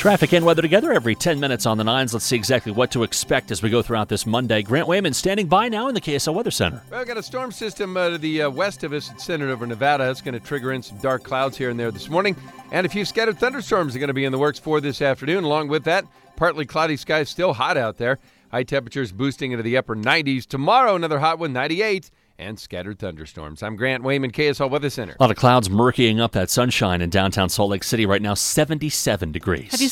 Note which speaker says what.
Speaker 1: Traffic and weather together every 10 minutes on the 9s. Let's see exactly what to expect as we go throughout this Monday. Grant Wayman standing by now in the KSL Weather Center.
Speaker 2: Well, we've got a storm system to the west of us. It's centered over Nevada. It's going to trigger in some dark clouds here and there this morning. And a few scattered thunderstorms are going to be in the works for this afternoon. Along with that, partly cloudy skies, still hot out there. High temperatures boosting into the upper 90s. Tomorrow, another hot one, 98. And scattered thunderstorms. I'm Grant Wayman, KSL Weather Center.
Speaker 1: A lot of clouds murkying up that sunshine in downtown Salt Lake City right now, 77 degrees.